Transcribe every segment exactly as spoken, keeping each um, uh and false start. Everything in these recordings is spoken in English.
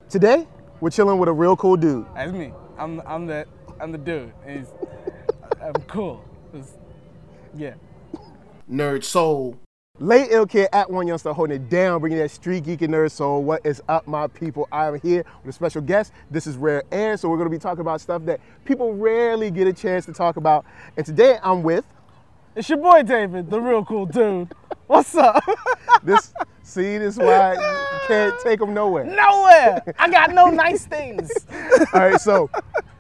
Today, we're chilling with a real cool dude. That's me. I'm I'm the I'm the dude. And he's, I'm cool. It's, yeah. Nerd soul. Late Ill Kid at One Youngster holding it down, bringing that street geek and nerd soul. What is up, my people? I'm here with a special guest. This is Rare Air, so we're going to be talking about stuff that people rarely get a chance to talk about. And today I'm with... It's your boy David, the real cool dude. What's up? This, see, this is why you can't take them nowhere. Nowhere. I got no nice things. All right, so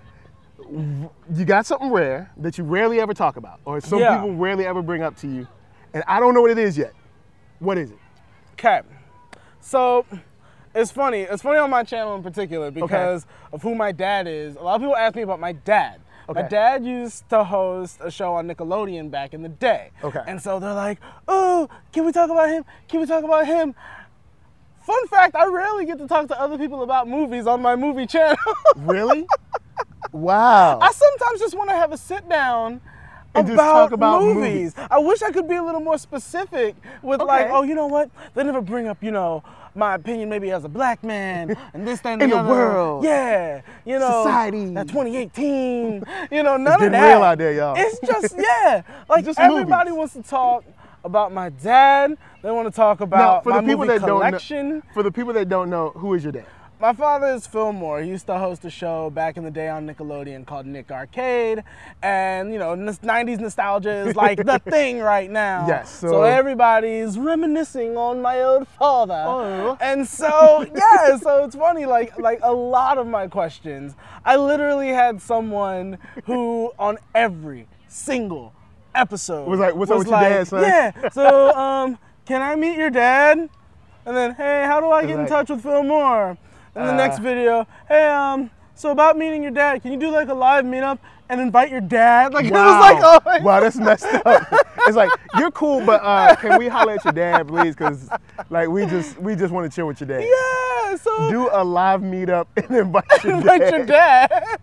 you got something rare that you rarely ever talk about, or some Yeah. people rarely ever bring up to you, and I don't know what it is yet. What is it? Okay. So it's funny. It's funny on my channel in particular because Okay. of who my dad is. A lot of people ask me about my dad. Okay. My dad used to host a show on Nickelodeon back in the day. Okay. And so they're like, oh, can we talk about him? Can we talk about him? Fun fact, I rarely get to talk to other people about movies on my movie channel. Really? Wow. I sometimes just want to have a sit down And just about, talk about movies. movies. I wish I could be a little more specific with like, Okay. oh, you know what? They never bring up, you know, my opinion maybe as a black man and this, that, and In the the other. world. Yeah. You know. Society. That twenty eighteen. You know, none It's of getting that. real out there, y'all. It's just, yeah. Like just everybody movies. wants to talk about my dad. They want to talk Now, about for my the people movie that don't collection. know, for the people that don't know, who is your dad? My father is Phil Moore. He used to host a show back in the day on Nickelodeon called Nick Arcade. And, you know, nineties nostalgia is like the thing right now. Yes, So, so- everybody's reminiscing on my old father. Oh. And so, yeah, so it's funny, like, like a lot of my questions, I literally had someone who on every single episode Was like, "What's up was with your like, dad, son?" Yeah, so, um, can I meet your dad? And then, hey, how do I get in like- touch with Phil Moore? And the Uh, next video, hey, um, so about meeting your dad, can you do like a live meetup and invite your dad? Like, Wow. it was like, oh my Wow, that's messed up. It's like, you're cool, but uh, can we holler at your dad, please? Because like we just we just want to chill with your dad. yeah, so Do a live meetup and invite your invite dad. your dad.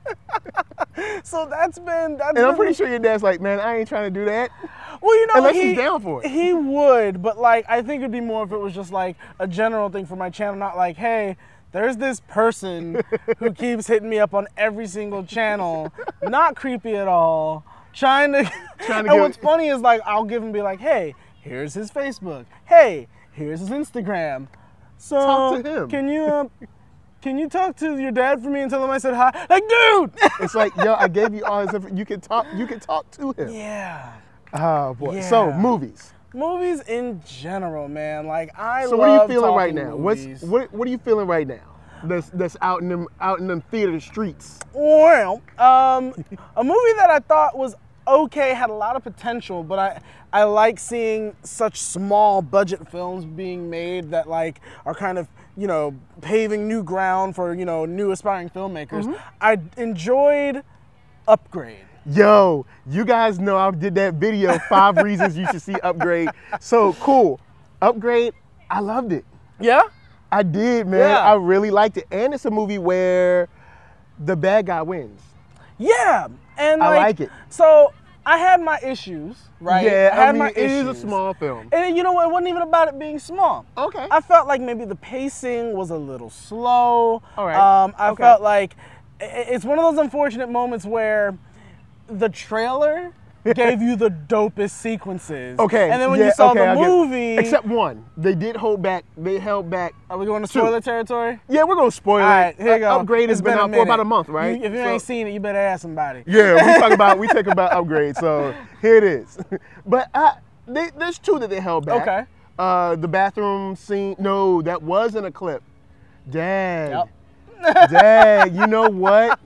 So that's been, that's And been, I'm pretty sure your dad's like, man, I ain't trying to do that. well, you know, Unless he, he's down for it. He would, but like, I think it'd be more if it was just like a general thing for my channel, not like, hey, there's this person who keeps hitting me up on every single channel, not creepy at all, trying to, Trying to and give- what's funny is like, I'll give him be like, hey, here's his Facebook. Hey, here's his Instagram. So, Talk to him. can you, uh, can you talk to your dad for me and tell him I said hi? Like, dude! It's like, yo, I gave you all this info. You can talk. You can talk to him. Yeah. Oh boy. So Yeah. movies. Movies in general, man. Like, I So love what are you feeling right talking now? movies. What's what What are you feeling right now? That's that's out in them out in them theater streets. Well, um, a movie that I thought was okay, had a lot of potential, but I I like seeing such small budget films being made that like are kind of, you know, paving new ground for, you know, new aspiring filmmakers. Mm-hmm. I enjoyed Upgrade. Yo, you guys know I did that video, five reasons you should see Upgrade. So cool. Upgrade, I loved it. Yeah? I did, man. Yeah. I really liked it. And it's a movie where the bad guy wins. Yeah. And I like, like it. So I had my issues, right? Yeah, I had I mean, my it is a issues. small film. And you know what? It wasn't even about it being small. Okay. I felt like maybe the pacing was a little slow. All right. Um, I Okay. felt like i- it's one of those unfortunate moments where the trailer gave you the dopest sequences. Okay. And then when yeah, you saw okay, the I get it. movie, Except one. They did hold back. They held back. are we going to two. spoiler territory? Yeah, we're going to spoil All right, it. here you go. Upgrade has It's been, a out for about minute. a month, right? You- if you So- ain't seen it, you better ask somebody. Yeah, we talk about we talk about Upgrade. So here it is. But uh, they, there's two that they held back. Okay. Uh, the bathroom scene. No, that wasn't a clip. Dang. Yep. Dang. You know what?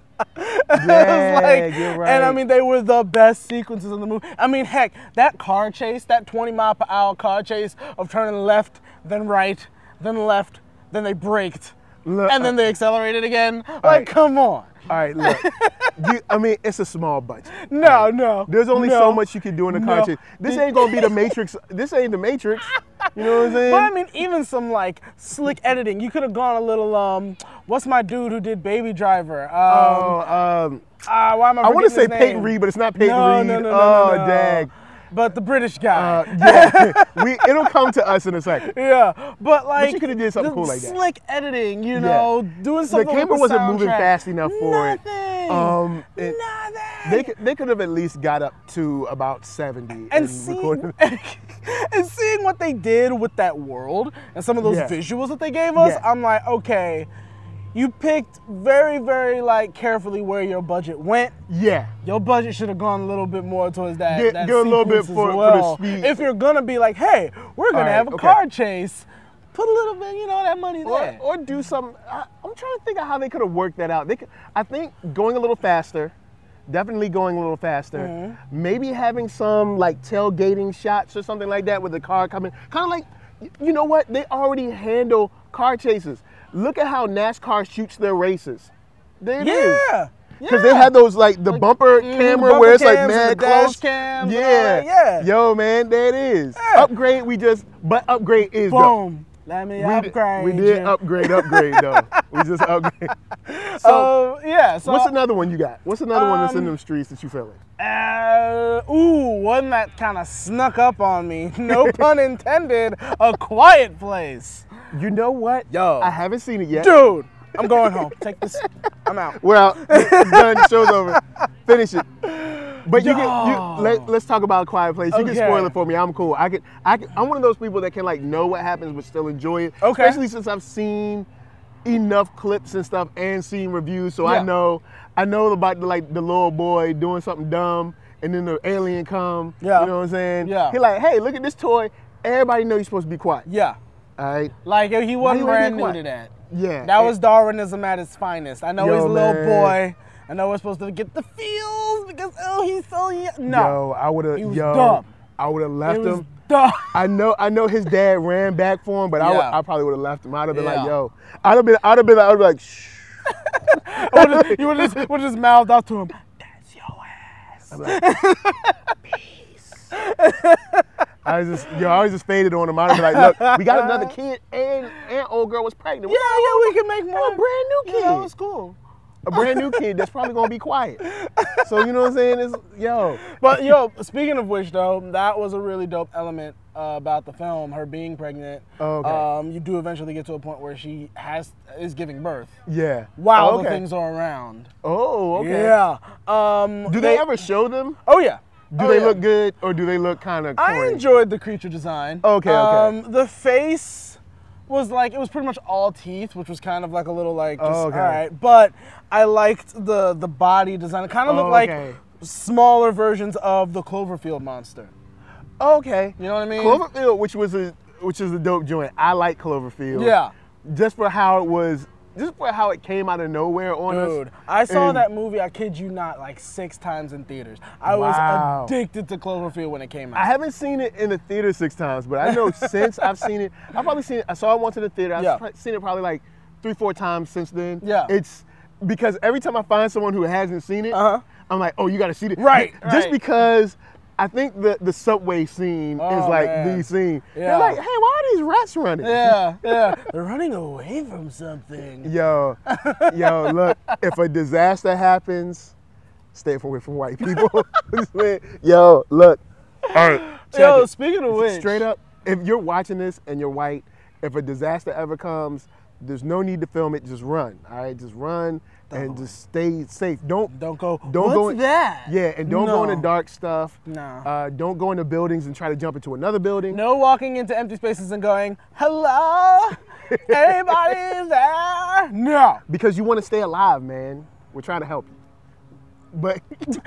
It was Dang, like, you're right. and I mean, they were the best sequences in the movie. I mean, heck, that car chase, that twenty mile per hour car chase of turning left, then right, then left, then they braked, Look, and then they accelerated again. Like, right. come on. All right, look. you, I mean, it's a small budget. No, no. There's only no. so much you can do in the No. car chase. This ain't gonna be the Matrix. This ain't the Matrix. You know what I'm saying? But I mean, even some like slick editing. You could have gone a little. Um, what's my dude who did Baby Driver? Um, oh, um, uh, why am I? I want to forgetting say his Peyton name? Reed, but it's not Peyton No, Reed. no, no, no, oh, no, no. dang. but the British guy. Uh, yeah, we it'll come to us in a second. Yeah, but like But you could have did something the cool like that. Slick editing, you know, doing The something. camera with the wasn't moving soundtrack. fast enough for Nothing. it. Um, it- Nothing. They could, they could have at least got up to about seventy and and seeing, recorded. and seeing what they did with that world and some of those Yeah. visuals that they gave us, Yeah. I'm like, okay, you picked very, very like carefully where your budget went. Yeah. Your budget should have gone a little bit more towards that. Get- that get a little bit sequence as for- for the well. speed. If you're gonna be like, hey, we're gonna All right, have a okay. car chase, put a little bit, you know, that money Or, there. or do something. I, I'm trying to think of how they could have worked that out. They could, I think going a little faster, definitely going a little faster. Mm-hmm. Maybe having some like tailgating shots or something like that with the car coming. Kind of like, you know what? They already handle car chases. Look at how NASCAR shoots their races. There it is. yeah. Because yeah. they had those like the bumper mm, camera bumper where it's like cams and mad the dash close. cams and all yeah. that, yeah. Yo, man, there it is. Yeah. Upgrade, we just, but upgrade is dope. Boom. Let me We upgrade. did, we did you. upgrade, upgrade though. We just upgrade. So, Uh, yeah. So, what's another one you got? What's another one that's in Um, them streets that you feeling? Uh, ooh, one that kind of snuck up on me. No pun intended. A Quiet Place. You know what? Yo. I haven't seen it yet. Dude, I'm going home. Take this. I'm out. We're out. It's done. Show's over. Finish it. But you can. You, Yo. let, let's talk about A Quiet Place. You can Okay. spoil it for me. I'm cool. I can. I can. I'm one of those people that can like know what happens but still enjoy it. Okay. Especially since I've seen enough clips and stuff and seen reviews, so Yeah. I know. I know about the, like the little boy doing something dumb, and then the alien come. Yeah. You know what I'm saying? Yeah. He like, hey, look at this toy. Everybody know you're supposed to be quiet. Yeah. All right. Like, he wasn't you wanna be brand new quiet? to that. Yeah. That and- was Darwinism at its finest. I know Yo, he's a little man. boy. I know we're supposed to get the feels because, oh, he's so young. No. Yo, I would have. He was Yo, dumb. I would have left it was him. dumb. I know, I know his dad ran back for him, but I, would, Yeah. I probably would have left him. I'd have been Yeah. like, yo, I'd have been, I'd have been, I'd have been like, shh. I would've- you would have just, would've just mouthed out to him, that's your ass. I'd be like, peace. I was just, yo, I was just faded on him. I'd have been like, look, we got another kid, and and old girl was pregnant. Yeah, yeah, we can make more. a brand new kid. Yeah, that was cool. A brand new kid that's probably gonna be quiet. So you know what I'm saying? It's, yo, But yo, speaking of which though, that was a really dope element uh, about the film, her being pregnant. Oh, okay. Um, you do eventually get to a point where she has is giving birth yeah. while Oh, the okay. things are around. Oh, okay. Yeah. Um, Do they, ever show them? Oh yeah. Do Oh, they yeah. look good or do they look kind of corny? I enjoyed the creature design. Okay, okay. Um, the face was like, it was pretty much all teeth, which was kind of like a little like, just, Oh, okay. all right. But I liked the the body design. It kind of Oh, looked like okay. smaller versions of the Cloverfield monster. Okay. You know what I mean? Cloverfield, which was a which is a dope joint. I like Cloverfield. Yeah. Just for how it was, just for how it came out of nowhere on us. Dude, I saw And- that movie, I kid you not, like six times in theaters. I Wow. was addicted to Cloverfield when it came out. I haven't seen it in the theater six times, but I know since I've seen it, I've probably seen it. I saw it once in the theater. I've Yeah. pro- seen it probably like three, four times since then. Yeah. It's because every time I find someone who hasn't seen it, Uh-huh. I'm like, oh, you got to see it. Right, Just right. because I think the the subway scene is Oh, like man. the scene. Yeah. They're like, hey, why are these rats running? Yeah, yeah. They're running away from something. Yo, yo, look, if a disaster happens, stay away from white people. Yo, look. All right. check Yo, it. speaking of which. Straight up, if you're watching this and you're white, if a disaster ever comes, there's no need to film it. Just run. All right, just run and just stay safe. Don't Don't go, Don't what's go in- that? Yeah, and don't go No. into dark stuff. No. Uh, don't go into buildings and try to jump into another building. No walking into empty spaces and going, hello, anybody's there? No. Because you want to stay alive, man. We're trying to help you. But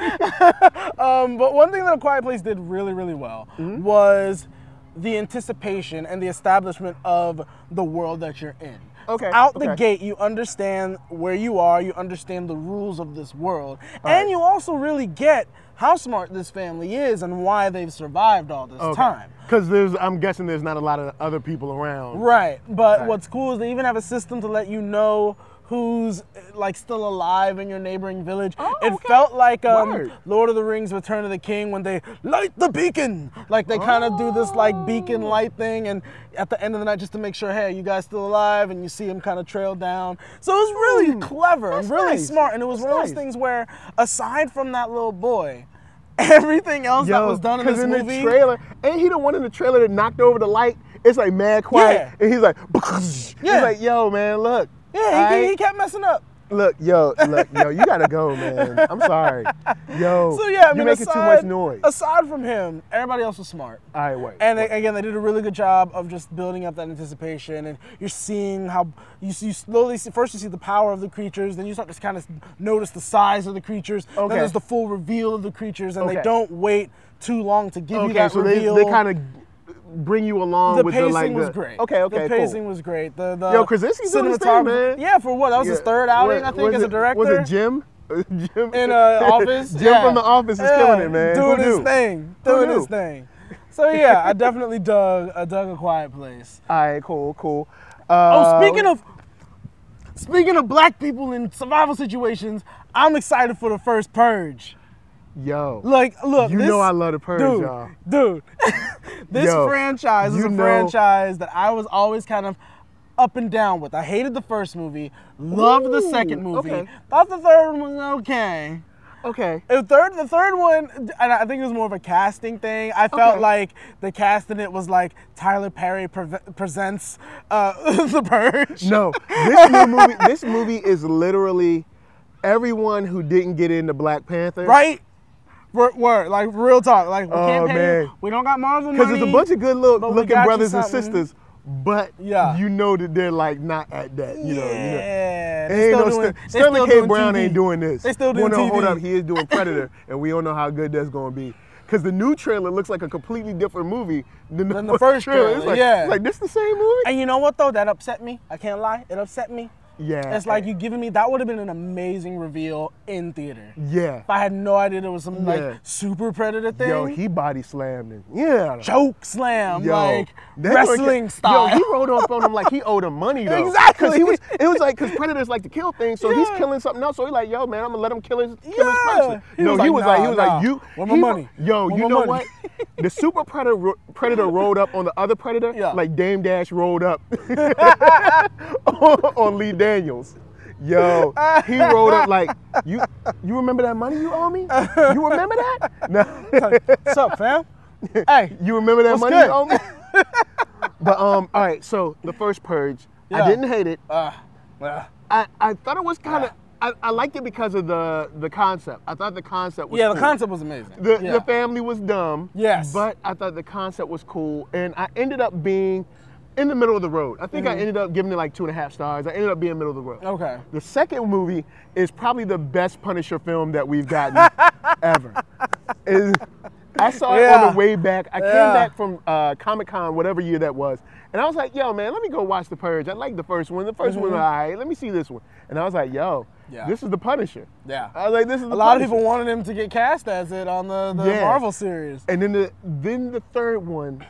Um, but one thing that A Quiet Place did really, really well Mm-hmm. was the anticipation and the establishment of the world that you're in. Okay, Out the okay. gate, you understand where you are, you understand the rules of this world, All and right. you also really get how smart this family is and why they've survived all this time. Because there's, I'm guessing there's not a lot of other people around. Right, but Right. what's cool is they even have a system to let you know who's like still alive in your neighboring village. Oh, it okay. felt like um, Word. Lord of the Rings: Return of the King when they light the beacon. Like they kind of do this like beacon light thing, and at the end of the night, just to make sure, hey, you guys still alive, and you see him kind of trail down. So it was really Mm, clever and that's really nice. smart, and it was That's one of those nice. things where, aside from that little boy, everything else Yo, that was done in this in movie. the trailer, ain't he the one in the trailer that knocked over the light? It's like mad quiet, Yeah. and he's like, Yeah. he's like, yo, man, look. Yeah, he, alright? he kept messing up. Look, yo, look, yo, you gotta go, man. I'm sorry. Yo, So yeah, I mean, you're making aside, too much noise. Aside from him, everybody else was smart. All right, wait. And wait. they, again, they did a really good job of just building up that anticipation, and you're seeing how you, see, you slowly see. First, you see the power of the creatures, then you start to kind of notice the size of the creatures. Okay. Then there's the full reveal of the creatures, and Okay. they don't wait too long to give you Okay, that so reveal. they, they kind of bring you along the with pacing the like. was the, great. Okay, okay, The cool. pacing was great. The, the Yo, Krasinski's doing his thing, cinematography- man. Yeah, for what? That was his Yeah. third outing, What- I think, was as a it- director. Was it Jim? Jim In uh, Office. Jim Yeah. from The Office is Yeah, killing it, man. Doing Who his knew? thing. Who Doing knew? his thing. So yeah, I definitely dug. I dug A Quiet Place. All right, cool, cool. Oh, Uh, speaking of speaking of black people in survival situations, I'm excited for the first Purge. yo, Like, look, you this, know I love the Purge, dude, y'all. dude. This Yo, franchise is you a know- franchise that I was always kind of up and down with. I hated the first movie, loved the Ooh, second movie, okay. thought the third one was okay. Okay. The third, the third one, and I think it was more of a casting thing. I felt Okay. like the cast in it was like Tyler Perry pre- presents uh, The Purge. No, this new movie. This movie is literally everyone who didn't get into Black Panther. Right? Word, word, like real talk. Like we Oh, can't pay. man. We don't got Marvel money. Because there's a bunch of good look, but we looking got you brothers and something. sisters, but Yeah. you know that they're like not at that. You know, you know. Yeah, they Ain't still no doing- Ster- they Sterling still K. doing Brown T V. ain't doing this. They still doing well, no, T V. hold up, he is doing Predator, and we don't know how good that's going to be. Because the new trailer looks like a completely different movie than the, Than the first trailer. It's trailer, like, yeah. it's like this the same movie? And you know what though? That upset me. I can't lie. It upset me. Yeah. It's like you giving me that would have been an amazing reveal in theater. Yeah. If I had no idea there was some Yeah. like super predator thing. Yo, he body slammed him. Yeah. choke slam, Yo, like that wrestling joint- style. Yo, he rode up on him like he owed him money though. Exactly. Cause he was, it was like, cause predators like to kill things, so he's Yeah. killing something else. So he's like, yo, man, I'm gonna let him kill his, kill Yeah. his person. He no, was he like, was like, he nah, was nah. like, you. Where my he- money? Yo, Where you my know money? what? The super predator predator rode up on the other predator, Yeah. like Dame Dash rode up on, on Lee Daniels. Yo, he rode up like you. You remember that money you owe me? You remember that? No. What's up, fam? Hey, You remember that What's money good? you owe me? But um, all right. So the first Purge, Yeah. I didn't hate it. uh, uh, I, I thought it was kind of. I, I liked it because of the the concept. I thought the concept was yeah, the cool. concept was amazing. The, yeah. the family was dumb. Yes. But I thought the concept was cool, and I ended up being in the middle of the road. I think I ended up giving it like two and a half stars. I ended up being middle of the road. Okay. The second movie is probably the best Punisher film that we've gotten ever. Is- I saw it Yeah. on the way back. I Yeah. came back from uh, Comic-Con, whatever year that was, and I was like, yo, man, let me go watch The Purge. I like the first one. The 1st one was all right. Let me see this one. And I was like, yo, Yeah. this is the Punisher. Yeah. I was like, this is the A lot of Punisher. people wanted him to get cast as it on the, the Yeah. Marvel series. And then the then the third one,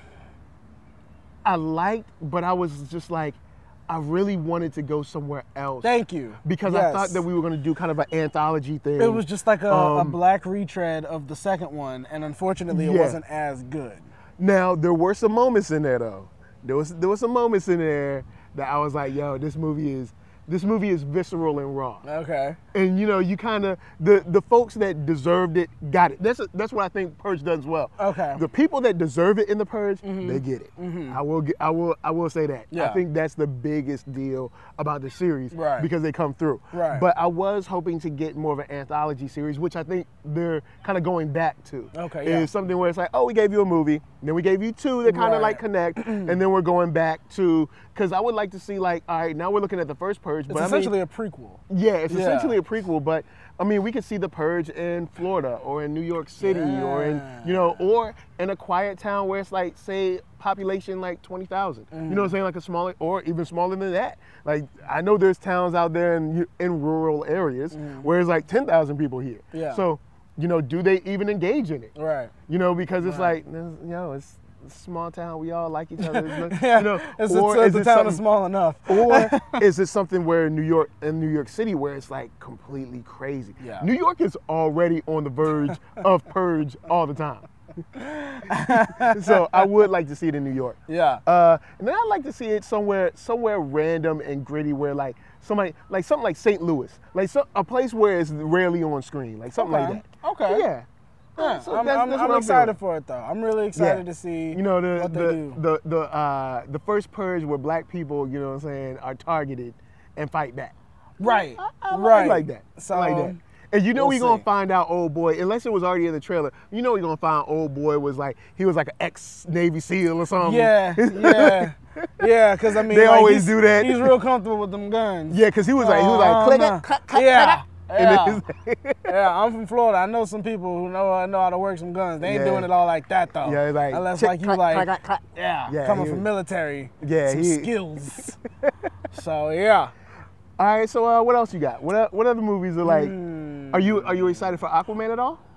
I liked, but I was just like, I really wanted to go somewhere else. Thank you. Because I Yes. thought that we were going to do kind of an anthology thing. It was just like a, a Um, black retread of the second one, and unfortunately, it Yeah. wasn't as good. Now there were some moments in there though. There was there were some moments in there that I was like, yo, this movie is this movie is visceral and raw. Okay. And you know, you kind of the the folks that deserved it got it. That's that's what I think Purge does well. Okay. The people that deserve it in the Purge, they get it. I will get, I will I will say that. I Yeah. think that's the biggest deal about the series Right. because they come through. Right. But I was hoping to get more of an anthology series, which I think they're kind of going back to. Okay, Is yeah. something where it's like, oh, we gave you a movie, then we gave you two that kind of Right. like connect, and then we're going back to because I would like to see like, all right, now we're looking at the first Purge, It's but I mean, essentially a prequel. yeah, it's Yeah. essentially a prequel, but I mean, we could see the Purge in Florida or in New York City or in, you know, or in a quiet town where it's like, say, population like twenty thousand. You know what I'm saying? Like a smaller, or even smaller than that. Like, I know there's towns out there in, in rural areas where it's like ten thousand people here. Yeah. So, you know, do they even engage in it? Right. You know, because it's Right. like, you know, it's a small town. We all like each other. It's, Yeah. you know, It's, or it's, is the it town something- is small enough. or is it something where in New York, in New York City, where it's like completely crazy? Yeah. New York is already on the verge of Purge all the time. So I would like to see it in New York. Yeah. Uh, and then I'd like to see it somewhere, somewhere random and gritty, where like somebody, like something like Saint Louis, like so, a place where it's rarely on screen, like something Okay. like that. Okay. Yeah. Yeah, So I'm, that's- I'm, that's I'm what I'm excited feeling. for it though. I'm really excited Yeah. to see You know the what they the, do. the the uh, the first purge where black people, you know what I'm saying, are targeted and fight back. Right, I, I, right. I like that. So, I like that. And you know we'll we gonna see. find out old boy, unless it was already in the trailer, you know we gonna find old boy was like, he was like an ex-Navy SEAL or something. Yeah, yeah, yeah. Because I mean, They like, always he's- do that. He's real comfortable with them guns. Yeah, because he was like, he was Oh, like, click no. it, clack, clack, Yeah, clack. And yeah. then it's- Yeah, I'm from Florida. I know some people who know know how to work some guns. They ain't Yeah. doing it all like that though. Yeah, it's like, unless chick, like you clack, like, clack, clack, clack. yeah, Yeah, coming he from was- military. Yeah, some he- skills. So yeah. All right, so uh, what else you got? What o- what other movies are like? Hmm. Are you are you excited for Aquaman at all?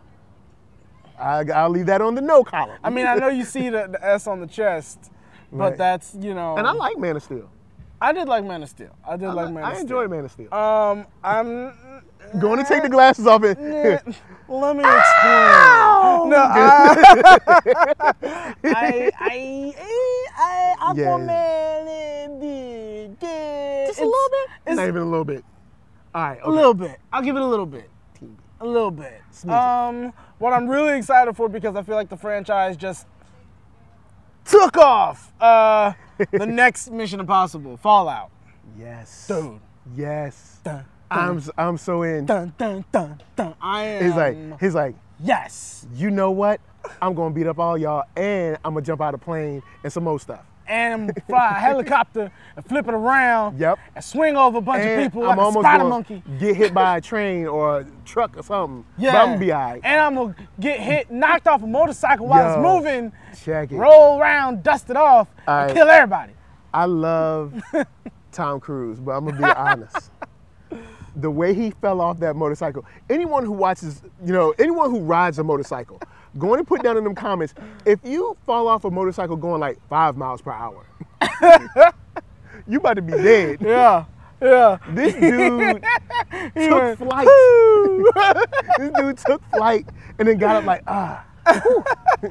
I, I'll leave that on the no column. I mean, I know you see the, the S on the chest, but Right. that's you know. and I like Man of Steel. I did like Man of Steel. I did I, like li- Man I of Steel. enjoyed Man of Steel. Um, I'm. Going to take the glasses off and Eh, Let me explain. No, I, I, I, I, I Yeah. Aquaman, it did, did. just a little bit. It's Not even a little bit. All right, okay. a little bit. I'll give it a little bit. A little bit. Um, what I'm really excited for because I feel like the franchise just took off. Uh, the next Mission Impossible, Fallout. Yes. Dude. Yes. Dun, I'm s- I'm so in. dun, dun, dun, dun. I am. He's like he's like, yes. you know what? I'm gonna beat up all y'all, and I'm gonna jump out of a plane and some more stuff. And fly a helicopter and flip it around. Yep. And swing over a bunch And of people I'm like a almost spider gonna monkey. get hit by a train or a truck or something. Yeah. But I'm gonna be all right. And I'm gonna get hit, knocked off a motorcycle while Yo, it's moving, Check it. roll around, dust it off, All and right. kill everybody. I love Tom Cruise, but I'm gonna be honest. The way he fell off that motorcycle, anyone who watches, you know, anyone who rides a motorcycle, go on and put down in them comments, if you fall off a motorcycle going like five miles per hour, you about to be dead. Yeah. Yeah. This dude He took went, flight. This dude took flight and then got up like, ah. whew.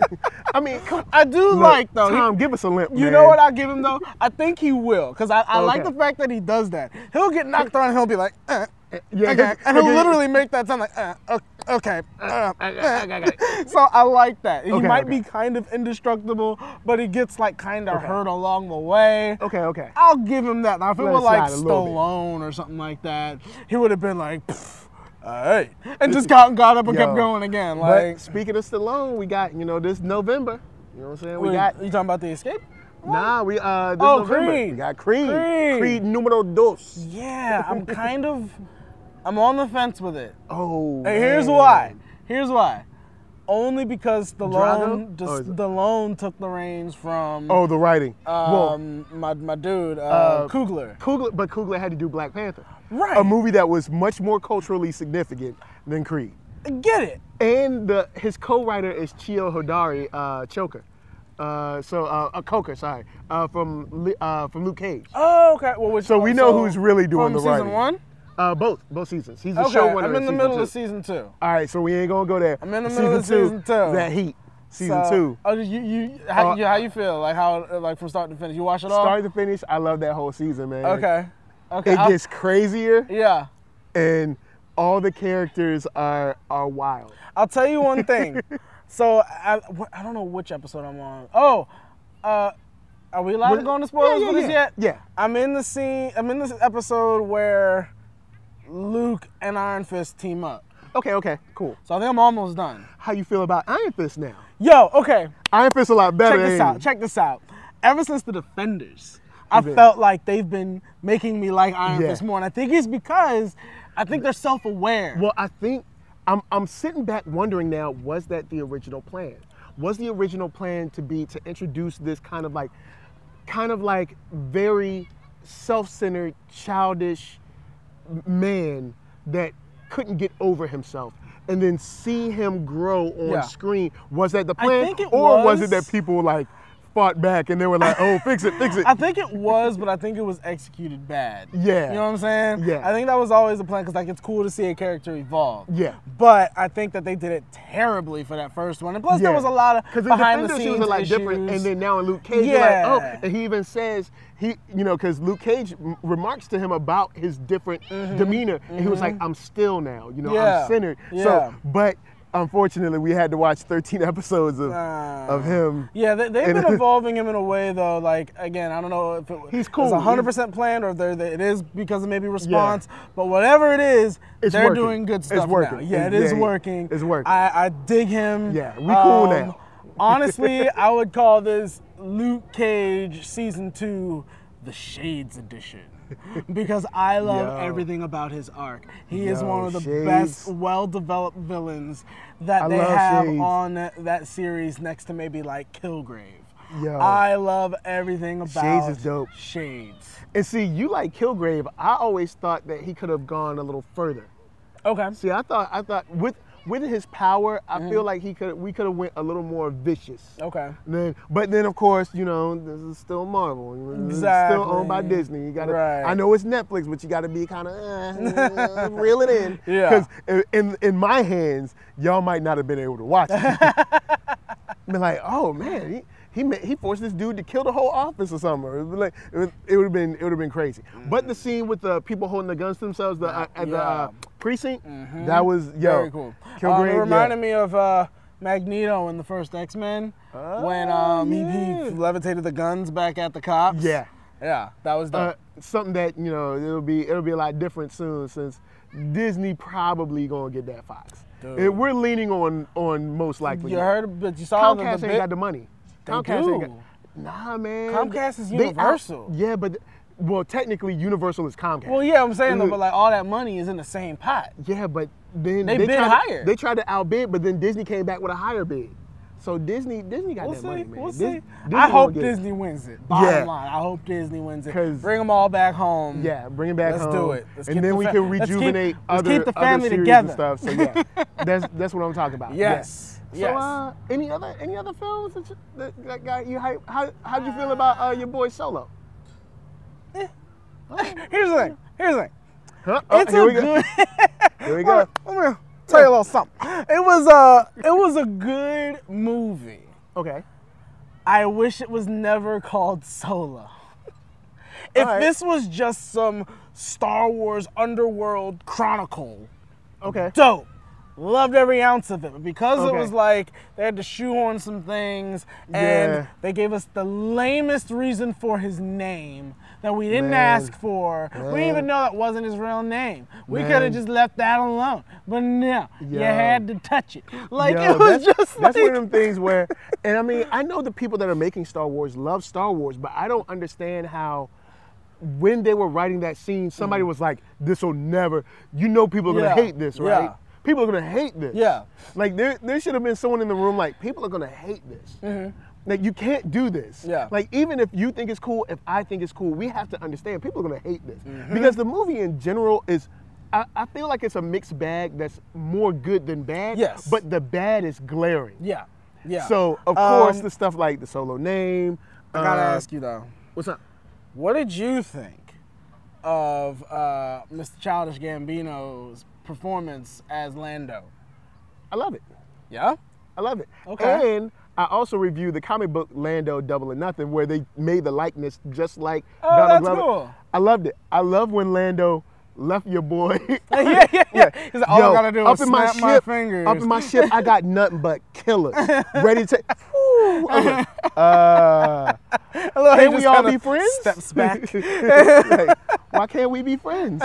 I mean, come I do Look, like though. he- Tom, give us a limp, You man. know what I give him though? I think he will, cause I, I like Okay. the fact that he does that. He'll get knocked on and he'll be like, uh, Yeah, okay, and he'll okay. literally make that sound like, uh, o- okay. Uh, I got- I got- I got it. So I like that. He Okay, might okay. be kind of indestructible, but he gets like kind of Okay. hurt along the way. Okay, okay. I'll give him that. Now if it Let were it like slide a little bit. Stallone or something like that, he would have been like, "Pff, all right, and just got got up and kept Yo, going again. But Like, speaking of Stallone, we got, you know, this November. You know what I'm saying? We wait, got, you talking about the Escape? nah, we, uh, this Oh, November. Creed. We got Creed. Creed. Creed numero dos. Yeah, I'm kind of, I'm on the fence with it. Oh, And here's man. why. Here's why. Only because the Drago? loan, Or is just it- the loan took the reins from Oh, the writing. well, um, my my dude uh, uh, Coogler. Coogler, but Coogler had to do Black Panther. Right. A movie that was much more culturally significant than Creed. Get it? And the his co-writer is Chio Hodari, uh, Choker. Uh, so, uh, uh, Coker, sorry, uh, from Li- uh, from Luke Cage. Oh, okay. Well, which, So we know who's really doing from the season writing. one. Uh, both, both seasons. He's a Okay, showrunner. I'm in the season middle two. of season two. All right, so we ain't gonna go there. I'm in the season middle of two, season two. That Heat, season So- two. Oh, you you how, Uh, you how you feel like how like from start to finish? You watch it all? Start to finish, I love that whole season, man. Okay. Okay. It I'll- gets crazier, yeah. and all the characters are are wild. I'll tell you one thing. So I, I don't know which episode I'm on. Oh, uh, are we allowed to go into spoilers yeah, yeah, for this yeah. yet? Yeah. I'm in the scene. I'm in this episode where Luke and Iron Fist team up. Okay, okay, cool. So I think I'm almost done. How you feel about Iron Fist now? Yo, okay. Iron Fist a lot better. Check this ain't out. he? Check this out. Ever since the Defenders, I been- felt like they've been making me like Iron Yeah. Fist more, and I think it's because I think they're self-aware. Well, I think I'm I'm sitting back wondering now, was that the original plan? Was the original plan to be to introduce this kind of like kind of like very self-centered, childish man that couldn't get over himself, and then see him grow on Yeah. screen? Was that the I plan? think it or was was- it that people like fought back and they were like, oh, fix it, fix it? I think it was, but I think it was executed bad. Yeah. You know what I'm saying? Yeah. I think that was always the plan because like it's cool to see a character evolve. Yeah. But I think that they did it terribly for that first one, and plus there Yeah. was a lot of Because in behind the Defenders, scenes he was a lot issues. different, and then now in Luke Cage, Yeah. you're like, oh, and he even says he, you know, because Luke Cage m- remarks to him about his different demeanor, and he was like, I'm still now, you know, Mm-hmm. Yeah. I'm centered. Yeah. So, but unfortunately, we had to watch thirteen episodes of Uh, of him. Yeah, they, they've And- been evolving him in a way though. Like again, I don't know if it He's was cool. one hundred percent planned or if they're- they- it is because of maybe response. But whatever it is, It's they're working. doing good It's stuff working. now. Yeah, it It's- is yeah, working. it's working. I, I dig him. Yeah, we cool Um, now. Honestly, I would call this Luke Cage season two, the Shades edition. Because I love Yo. everything about his arc. He is Yo, one of the Shades. best, well-developed villains that I they love have Shades. on that series next to maybe like Kilgrave. Yo. I love everything about Shades is dope. Shades. And see, you like Kilgrave. I always thought that he could have gone a little further. Okay. See, I thought I thought with with his power, I Mm-hmm. feel like he could we could have went a little more vicious. Okay. Then, but then of course, you know, this is still Marvel. This is Exactly. still owned by Disney. You gotta. Right. I know it's Netflix, but you gotta be kind of uh, reel it in. Yeah. Because in in my hands, y'all might not have been able to watch it. Be like, oh man, he he ma- he forced this dude to kill the whole office or something. It would, like, it would, it would have been it would have been crazy. But the scene with the people holding the guns to themselves, the uh, at the uh, Yeah. precinct, that was yo. Very cool. Kilgrave, Um, it reminded yeah. me of uh, Magneto in the first X-Men when um, he, yeah. he levitated the guns back at the cops. Yeah. Yeah, that was dope. Uh, something that you know it'll be it'll be a lot different soon since Disney probably gonna get that Fox. Dude. It- we're leaning on on most likely. you that. heard, but you saw the, the Comcast ain't bit? got the money. They Comcast do. ain't got. Nah, man. Comcast is They out- Universal. yeah, but well, technically Universal is Comcast. Well, yeah, I'm saying though, Mm. but like all that money is in the same pot. Yeah, but then They bid tried higher. To, they tried to outbid, but then Disney came back with a higher bid. So Disney, Disney got We'll that see. money, man. We'll Dis- see. Disney I hope gonna get it. Disney wins it. Bottom Yeah. line, I hope Disney wins it. 'Cause- Bring them all back home. Yeah, bring it back Let's home. do it. Let's and keep then the we fa- can let's keep- rejuvenate let's other, keep the family other series together. and stuff. So yeah, that's that's what I'm talking about. Yes. Yeah. Yes. So uh, any other any other films that, you, that, that got you hype? How how'd you feel about uh, your boy Solo? Here's the thing. Here's the thing. Huh? Oh, It's here a we go. good. Here we go. Let me tell you a little something. It was a it was a good movie. Okay. I wish it was never called Solo. If All right. this was just some Star Wars underworld chronicle, Okay. dope. Loved every ounce of it. But because Okay. it was like they had to shoehorn some things and Yeah. they gave us the lamest reason for his name that we didn't Man. ask for. We didn't Man. even know that wasn't his real name. We Man. could have just left that alone. But no, you Yo. had to touch it. Like Yo, it was that's, just that's like one of them things where, and I mean, I know the people that are making Star Wars love Star Wars, but I don't understand how when they were writing that scene, somebody was like, "This will never." You know, people are gonna Yeah. hate this, right? Yeah. People are gonna hate this. Yeah. Like there, there should have been someone in the room like, people are gonna hate this. Like you can't do this. Yeah. Like even if you think it's cool, if I think it's cool, we have to understand people are gonna hate this because the movie in general is. I, I feel like it's a mixed bag that's more good than bad. Yes. But the bad is glaring. Yeah. Yeah. So of course Um, the stuff like the Solo name. I gotta uh, ask you though. What's up? What did you think of uh, Mister Childish Gambino's performance as Lando? I love it. Yeah? I love it. Okay. And I also reviewed the comic book Lando Double or Nothing, where they made the likeness just like Oh, Donald that's Glover. cool. I loved it. I love when Lando left your boy. yeah, yeah, yeah. He's like, all Yo, I gotta do up is in snap my my, ship, fingers. Up in my ship, I got nothing but killers ready to. Woo, I'm like, uh, I love how he Can we just all kinda be friends? Steps back. Like, why can't we be friends?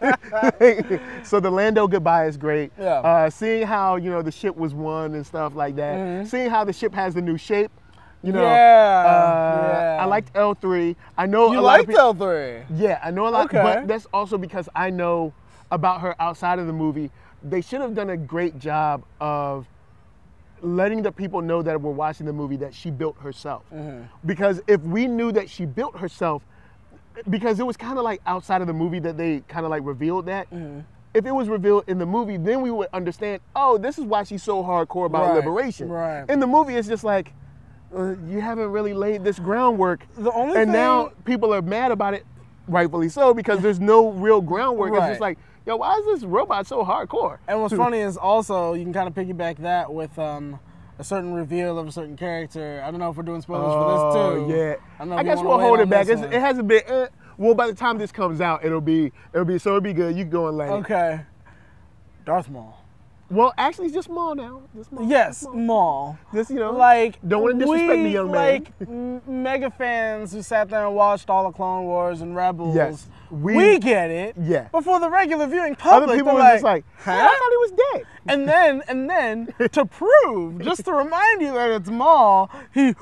So the Lando goodbye is great. Yeah. Uh, seeing how you know the ship was won and stuff like that. Seeing how the ship has the new shape. You know. Yeah, Uh, yeah. I liked L three. I know You a lot of liked people. L three? Yeah, I know a lot, Okay. but that's also because I know about her outside of the movie. They should have done a great job of letting the people know that were watching the movie that she built herself. Mm-hmm. Because if we knew that she built herself, because it was kind of like outside of the movie that they kind of like revealed that. Mm-hmm. If it was revealed in the movie, then we would understand, oh, this is why she's so hardcore about Right, liberation. right. In the movie, it's just like, uh, you haven't really laid this groundwork. The only and thing- now people are mad about it, rightfully so, because there's no real groundwork. It's Right. just like, yo, why is this robot so hardcore? And what's funny is also you can kind of piggyback that with um, a certain reveal of a certain character. I don't know if we're doing spoilers for this too. Oh, yeah. I, don't know I if you guess wanna we'll wait hold on it back. this It's, one. it hasn't been. Uh, well, by the time this comes out, it'll be it'll be so it'll be good. You can go and let it. Okay. Darth Maul. Well, actually, he's just small now. Just small, Yes, just small. Just, you know, like don't want to disrespect we, the young man. Like m- mega fans who sat there and watched all the Clone Wars and Rebels. Yes, we, we- get it. Yeah. But for the regular viewing public, Other people they're were just like, huh? "Yeah, I thought he was dead." And then, and then, to prove, just to remind you that it's Maul, he.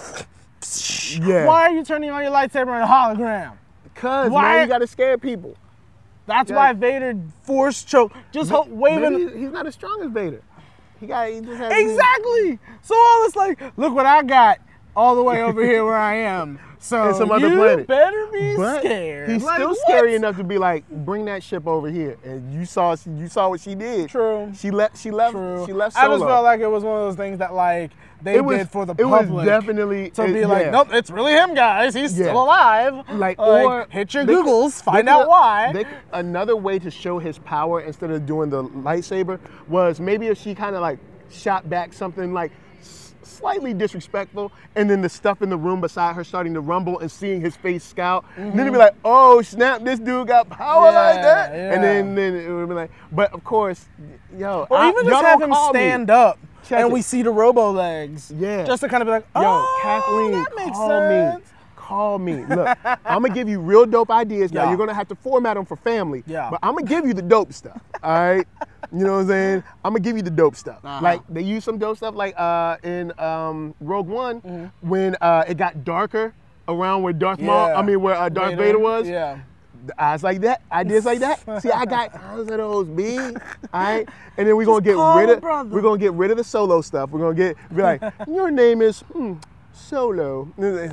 Yeah. Why are you turning on your lightsaber in a hologram? Because, Why- man, you got to scare people. That's Yeah. why Vader force choke. Just ho- waving. Maybe he's not as strong as Vader. He got, he just has Exactly. So all this like, look what I got all the way over here where I am. So In some other you planet. better be But scared. he's Like, still what? scary enough to be like, bring that ship over here. And you saw, you saw what she did. True. She left. She left. True. She left I Solo. just felt like it was one of those things that like they It was- did for the it was public. definitely- to it- be like, yeah. nope, it's really him, guys. He's Yeah. still alive. Like, or hit your they could- Googles, they find could- out why. they could- another way to show his power instead of doing the lightsaber was maybe if she kind of like shot back something like s- slightly disrespectful, and then the stuff in the room beside her starting to rumble and seeing his face scout. And then it'd be like, oh snap, this dude got power Yeah, like that. yeah. And then then it would be like, but of course, yo, Or I- even y'all just have don't him call me. stand up Check and it. we see the robo legs. Yeah. Just to kind of be like, Yo, oh, Kathleen, that makes call sense. me. Call me. Look, I'm gonna give you real dope ideas. Now Yeah. you're gonna have to format them for family. Yeah. But I'm gonna give you the dope stuff. All right. You know what I'm saying? I'm gonna give you the dope stuff. Uh-huh. Like they use some dope stuff, like uh, in um, Rogue One, Mm-hmm. when uh, it got darker around where Darth Maul. Yeah. I mean, where uh, Darth Vader, was. Yeah. The eyes like that, ideas like that. See, I got tons of those, B. All right, and then we're gonna get call rid a of brother. we're gonna get rid of the Solo stuff. We're gonna get be like, your name is hmm, Solo.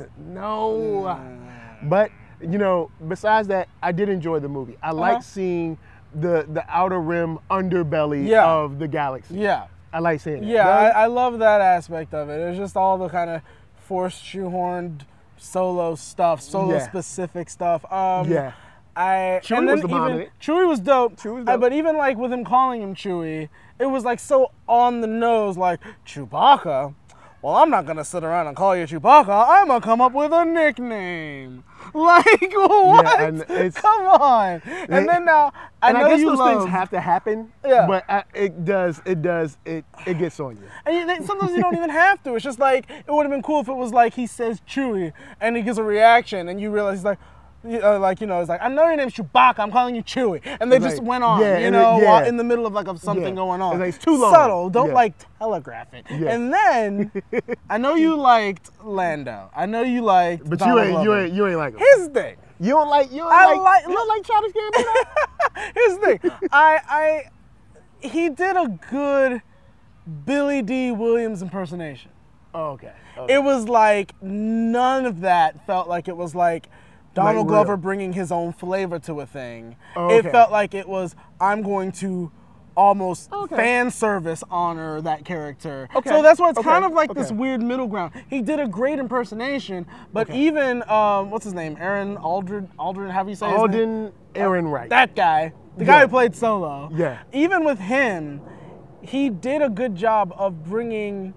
No, but you know, besides that, I did enjoy the movie. I like Uh-huh. seeing the the outer rim underbelly Yeah. of the galaxy. Yeah. I like seeing it. Yeah, I, I love that aspect of it. It was just all the kind of forced shoehorned Solo stuff, Solo Yeah. specific stuff. Um, Yeah. I Chewie and then was the bomb even in it. Chewie was dope. Chewie was Uh, dope. but even like with him calling him Chewie, it was like so on the nose, like Chewbacca. Well, I'm not gonna sit around and call you Chewbacca. I'm gonna come up with a nickname. Like what? and it's- Come on. And then now I and know I guess you those love. things have to happen. Yeah. But I, it does. It does. It it gets on you. And you, they- sometimes you don't even have to. It's just like, it would have been cool if it was like he says Chewie and he gives a reaction and you realize he's like, you- uh, like, you know, it's like, I know your name's Chewbacca, I'm calling you Chewie. And they It's just like, went on, yeah, you and know, it- yeah. while in the middle of like of something Yeah. going on. It's like, it's too long. Subtle, don't Yeah. like telegraph it. Yeah. And then, I know you liked Lando. I know you liked But you Donald ain't you Glover. ain't you ain't like him. Here's the thing. You don't like you don't I like, like- you don't like Childish Gambino? Here's the thing. I, I, he did a good Billy D. Williams impersonation. Oh, okay. okay. It was like none of that felt like it was like Donald Like Glover real. bringing his own flavor to a thing. Oh, It okay. felt like it was, I'm going to almost Okay. fan service honor that character. Okay. So that's why it's Okay. kind of like this Okay. weird middle ground. He did a great impersonation, but Okay. even um, what's his name? Aaron Aldrin. Aldrin. How do you say his name? Alden Ehrenreich. That guy, the guy Yeah. who played Solo. Yeah. Even with him, he did a good job of bringing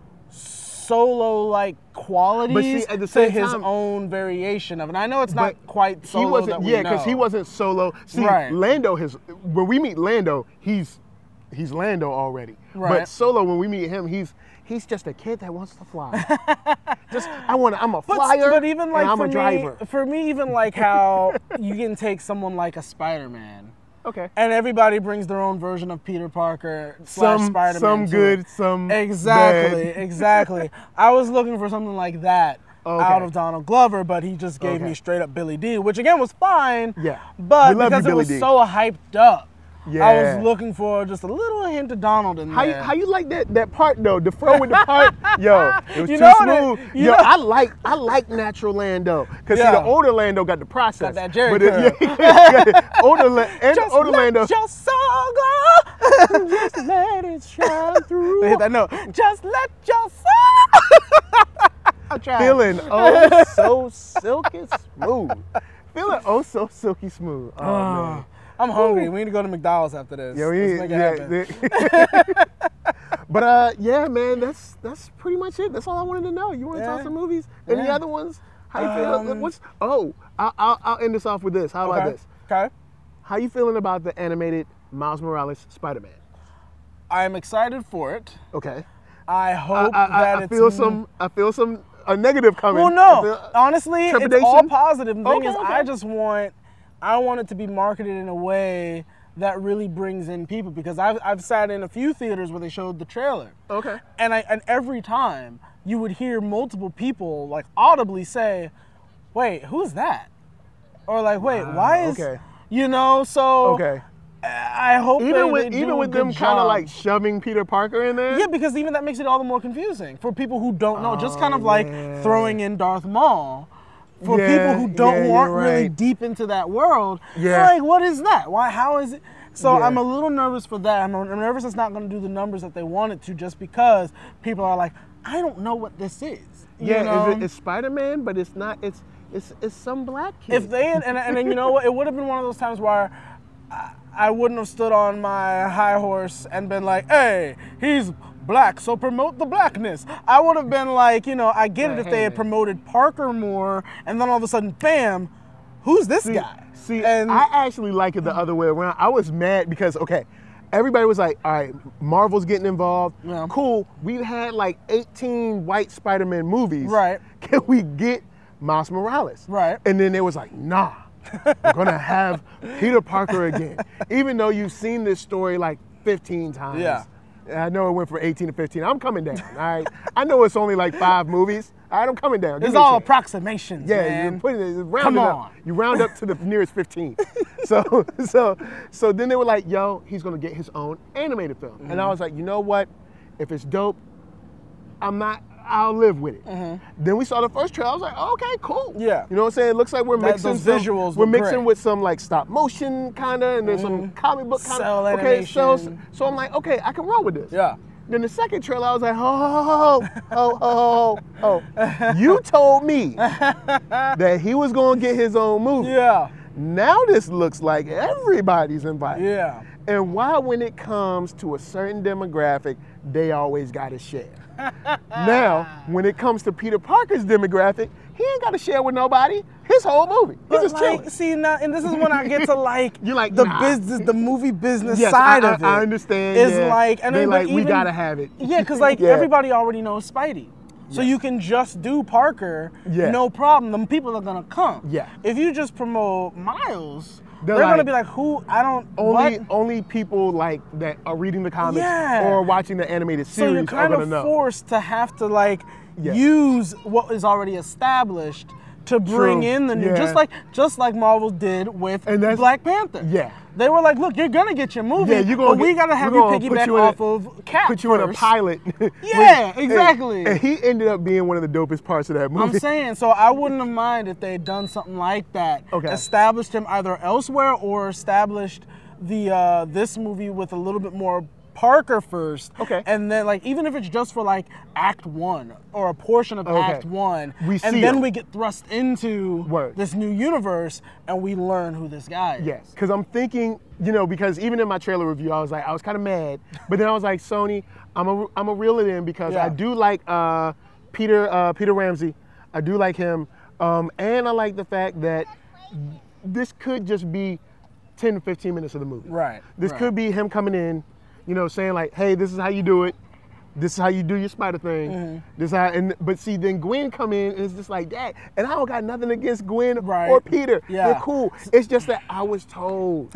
Solo-like qualities at the to same his time- own variation of it. And I know it's not But quite Solo he wasn't. that we Yeah, because know. he wasn't Solo. See, Right. Lando has. When we meet Lando, he's he's Lando already. Right. But Solo, when we meet him, he's he's just a kid that wants to fly. just I want. to I'm a But, flyer. but even like and I'm for a driver. me, for me, even like how you can take someone like a Spider-Man. Okay. And everybody brings their own version of Peter Parker slash Some Spider-Man. some to good, it. some Exactly, bad. exactly. I was looking for something like that Okay. out of Donald Glover, but he just gave Okay. me straight up Billy D, which again was fine. Yeah. But We love you, because it Billy was D. so hyped up, I Yeah. was looking for just a little hint of Donald in How you, there. how you like that that part though? The fro with the part, yo, it was You too know smooth. that- you Yo, know- I like I like natural Lando because Yeah. see the older Lando got the process. Got that Jerry but it- curl. yeah, older La- and just older let Lando. your soul go. Just let it shine through. They hit that note. Just let your soul. I'm trying. Feeling oh so silky smooth. Feeling oh so silky smooth. Oh man. I'm hungry. We need to go to McDonald's after this. Yeah, we Let's need, make it yeah, happen. the- but uh, yeah, man, that's that's pretty much it. That's all I wanted to know. You want to Yeah. talk some movies? Any Yeah. other ones? How you feel? Um, What's oh? I'll, I'll I'll end this off with this. How about Okay. this? Okay. How you feeling about the animated Miles Morales Spider-Man? I'm excited for it. Okay. I hope I, I, that I it's feel some. I feel some a negative coming. Well, no. Honestly, it's all trepidation? positive. The thing Okay, is, okay. I just want, I want it to be marketed in a way that really brings in people, because I've I've sat in a few theaters where they showed the trailer. Okay. And I and every time you would hear multiple people like audibly say, "Wait, who's that?" Or like, "Wait, Wow, why is?" okay. You know, so Okay. I hope Even they, with they do even a with good them kind of job. like shoving Peter Parker in there. Yeah, because even that makes it all the more confusing for people who don't know. Just Oh, kind of like yeah. throwing in Darth Maul for Yeah, people who don't yeah, who you're aren't really right. deep into that world. Yeah. Like, what is that? Why? How is it? So Yeah. I'm a little nervous for that. I'm, I'm nervous it's not going to do the numbers that they want it to, just because people are like, I don't know what this is. You Yeah, know? is it, it's Spider-Man, but it's not. It's it's it's some black kid. If they had, and, and then you know what, it would have been one of those times where I, I wouldn't have stood on my high horse and been like, hey, he's black, so promote the blackness. I would have been like, you know, I get Right, it if hey, they had man. promoted Parker more, and then all of a sudden, bam, who's this see, guy? See, and I actually like it the other way around. I was mad because okay, everybody was like, all right, Marvel's getting involved. Yeah. Cool. We've had like eighteen white Spider-Man movies. Right. Can we get Miles Morales? Right. And then it was like, nah, we're gonna have Peter Parker again. Even though you've seen this story like fifteen times. Yeah. And I know it went from eighteen to fifteen. I'm coming down, all right? I know it's only like five movies. All right, I'm coming down. Give it's me a all chance. approximations, Yeah, man. you're putting it, round Come it on. up. You round up to the nearest fifteen. so, so, so then they were like, "Yo, he's gonna get his own animated film," Mm-hmm. and I was like, "You know what? If it's dope, I'm not. I'll live with it." Mm-hmm. Then we saw the first trailer. I was like, oh, "Okay, cool." Yeah. You know what I'm saying? It looks like we're That- mixing those some, visuals We're look mixing great. with some like stop motion kind of, and there's some comic book kind Cell of. Okay, so animation. so I'm like, okay, I can roll with this. Yeah. Then the second trailer, I was like, ho, ho, ho, ho, ho, ho, ho. You told me that he was going to get his own movie. Yeah. Now this looks like everybody's invited. Yeah. And why, when it comes to a certain demographic, they always got to share. Now, when it comes to Peter Parker's demographic, he ain't got to share with nobody. His whole movie. He's But just like, chilling. see now, and this is when I get to like, You're like, the nah. business, the movie business Yes, side I, I, of it. I understand. Is yeah. like, and they then, like, but we even- gotta have it. Yeah, because like Yeah. everybody already knows Spidey. So Yes. you can just do Parker, Yeah. no problem. The people are gonna come. Yeah. If you just promote Miles, They're they're, gonna like, be like, "Who? I don't." Only what? only people like that are reading the comics Yeah. or watching the animated So series you're are kind gonna of know. forced to have to like Yeah. use what is already established to bring True. in the new, Yeah. just like just like Marvel did with And that's- Black Panther. Yeah. They were like, "Look, you're gonna get your movie, Yeah, you're gonna but we get- gotta have we're you gonna put piggyback you in a- off of Cap Put you in a first." pilot. Yeah, And- exactly. And, he ended up being one of the dopest parts of that movie. I'm saying, so I wouldn't have mind if they had done something like that. Okay. Established him either elsewhere or established the uh, this movie with a little bit more Parker first. Okay. And then like even if it's just for like Act One or a portion of Okay. Act One, We and see then him. we get thrust into Word. this new universe and we learn who this guy is. Yes, because I'm thinking, you know, because even in my trailer review, I was like, I was kind of mad, but then I was like, Sony, I'm a, I'm a reel it in because Yeah. I do like uh, Peter, uh, Peter Ramsey. I do like him, um, and I like the fact that this could just be ten to fifteen minutes of the movie. Right, This right. could be him coming in, you know, saying like, hey, this is how you do it. This is how you do your spider thing. Mm-hmm. This how, and but see, then Gwen come in and it's just like that. And I don't got nothing against Gwen Right. or Peter. Yeah. They're cool. It's just that I was told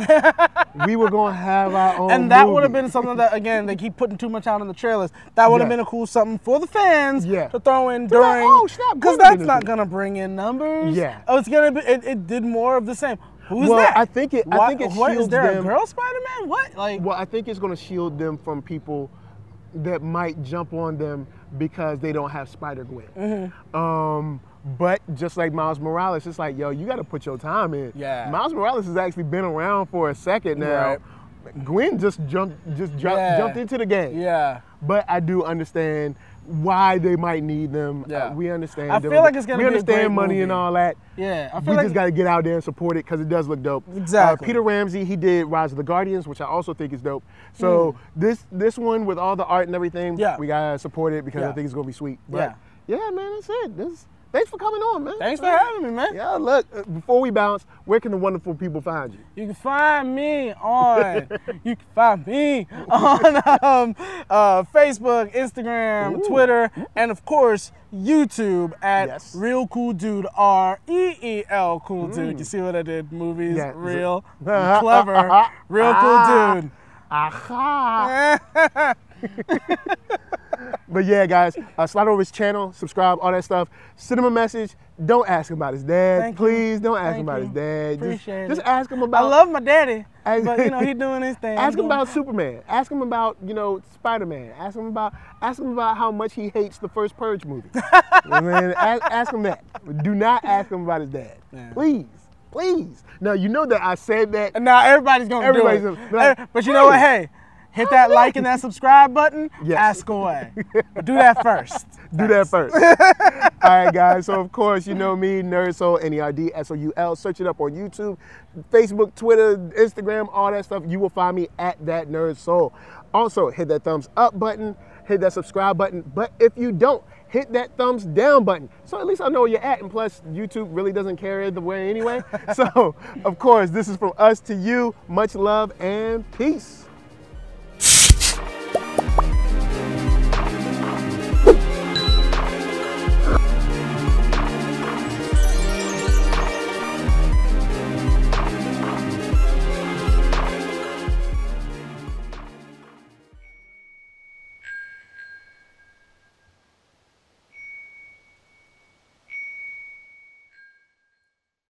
we were gonna have our own. And that would have movie. been something that, again, they keep putting too much out in the trailers. That would have Yes. been a cool something for the fans Yeah. to throw in They're like, during. "Oh, snap, because Gwen that's did not this." gonna bring in numbers. Yeah. Oh, it's gonna be. It, it did more of the same. Who's Well, that? I think it- I What- think it what, is shields there them- a girl Spider-Man? What? Like. Well, I think it's gonna shield them from people that might jump on them because they don't have Spider-Gwen. Mm-hmm. Um, but just like Miles Morales, it's like, yo, you got to put your time in. Yeah. Miles Morales has actually been around for a second now. Right. Gwen just jumped, just ju- Yeah. jumped into the game. Yeah. But I do understand why they might need them. Yeah. Uh, we understand. I them. feel like it's gonna we be a understand great money and movie. all that. Yeah. I We feel like just got to get out there and support it because it does look dope. Exactly. Uh, Peter Ramsey, he did Rise of the Guardians, which I also think is dope. So this this one with all the art and everything, Yeah. we gotta support it because I Yeah. think it's gonna be sweet. But yeah, man, that's it. This Thanks for coming on, man. Thanks for having me, man. Yeah, look, uh, before we bounce, where can the wonderful people find you? You can find me on, you can find me on um, uh, Facebook, Instagram, Ooh. Twitter, and of course, YouTube at yes. Real Cool Dude, R E E L Cool mm. Dude. You see what I did? Movies, yeah. real, clever, Real Cool Dude. Aha. But yeah, guys, uh, slide over his channel, subscribe, all that stuff. Send him a message. Don't ask him about his dad. Thank Please you. don't ask Thank him about you. his dad. Appreciate just, it. just ask him about. I love my daddy, but you know, he's doing his thing. Ask him about Superman. Ask him about, you know, Spider-Man. Ask him about ask him about how much he hates the first Purge movie. You know what I mean? ask, ask him that. Do not ask him about his dad. Yeah. Please. Please. Now, you know that I said that. And now everybody's going to do it. Gonna, like, but you know what? Hey, hit that like and that subscribe button. Yes. Ask away. But do that first. Do that first. All right, guys. So, of course, you know me, Nerd Soul, N E R D S O U L. Search it up on YouTube, Facebook, Twitter, Instagram, all that stuff. You will find me at that Nerd Soul. Also, hit that thumbs up button. Hit that subscribe button. But if you don't, hit that thumbs down button. So at least I know where you're at. And plus, YouTube really doesn't care either way anyway. So, of course, this is from us to you. Much love and peace.